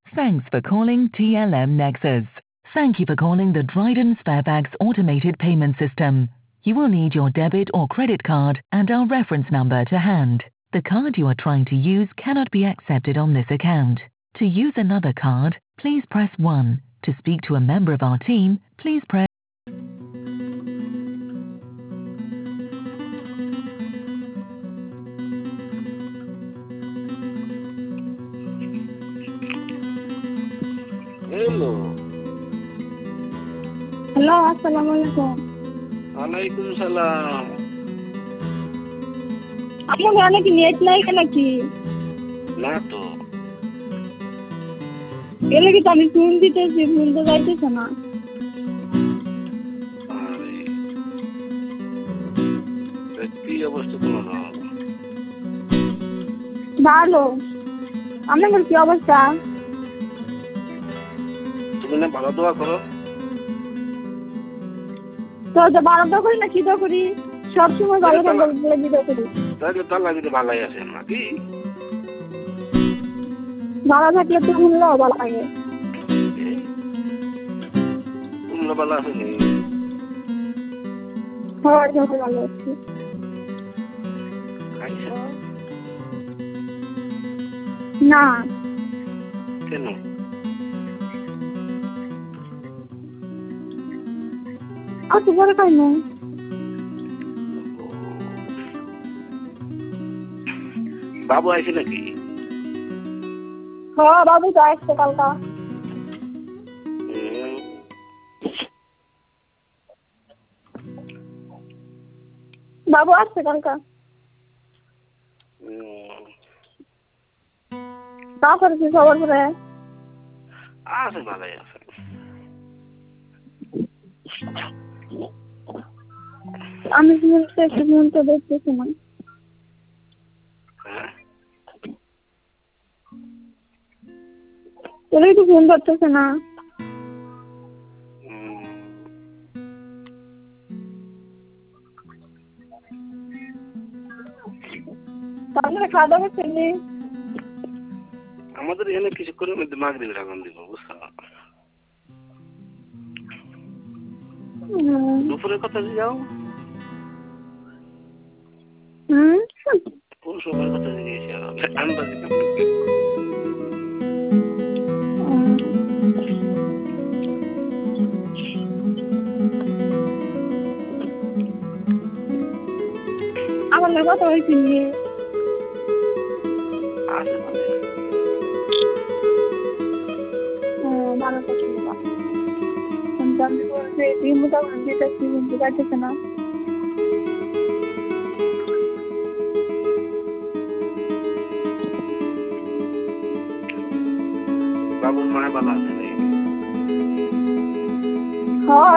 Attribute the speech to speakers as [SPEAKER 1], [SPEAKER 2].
[SPEAKER 1] Thanks for calling TLM Nexus. Thank you for calling the Dryden Sparebags automated payment system. You will need your debit or credit card and our reference number to hand. The card you are trying to use cannot be accepted on this account. To use another card, please press 1. To speak to a member of our team, please press
[SPEAKER 2] Hello.
[SPEAKER 3] Hello, আসসালামু আলাইকুম।
[SPEAKER 2] ওয়ালাইকুম সালাম।
[SPEAKER 3] আপনার গানে কি net নাই নাকি?
[SPEAKER 2] না তো।
[SPEAKER 3] এলে কি আমি ফোন দিতেছি, ফোন তো যাইতেছে না।
[SPEAKER 2] কি অবস্থা তোমার?
[SPEAKER 3] ভালো। আপনার কি অবস্থা?
[SPEAKER 2] তুমি না ভালো দোয়া করো?
[SPEAKER 3] তো ভালো দোয়া করি না কি দোয়া করি? সবসময় ভালো দোয়া করি।
[SPEAKER 2] তাহলে তো আল্লাহ যদি ভালোই আছেন নাকি?
[SPEAKER 3] ভালো থাকলে তো শুনলেও ভালো লাগে।
[SPEAKER 2] তোমরা ভালো আছো নি?
[SPEAKER 3] হ্যাঁ, যত ভালো আছি।
[SPEAKER 2] খাইছো?
[SPEAKER 3] না।
[SPEAKER 2] কেন?
[SPEAKER 3] আচ্ছা, পরে খাইনি।
[SPEAKER 2] বাবু আইছে নাকি?
[SPEAKER 3] হ্যাঁ, বাবু তো আসছে কালকা। বাবু আসছে কালকা। তারপরে কি খবর করে?
[SPEAKER 2] আছে ভালোই আছে।
[SPEAKER 3] আমি ফোন তো দেখতেছি না। এলেই তো ফোন করতেছে না। তাহলে খাওয়া দাওয়া করছেন?
[SPEAKER 2] আমাদের এখানে কিছুক্ষণের মধ্যে মাগরিবের আজান দিব, বুঝছো? দুপুরের কথা যাও। কোন সময়ের কথা জিজ্ঞেস আন্দাজ
[SPEAKER 3] আমার না কথা হয়েছি
[SPEAKER 2] আছে
[SPEAKER 3] ভালো থাকি না। আমি বলছি এই মোটামুটি যাইতেছে না।
[SPEAKER 2] বাবুর মায় ভালো আছে?
[SPEAKER 3] হ্যাঁ।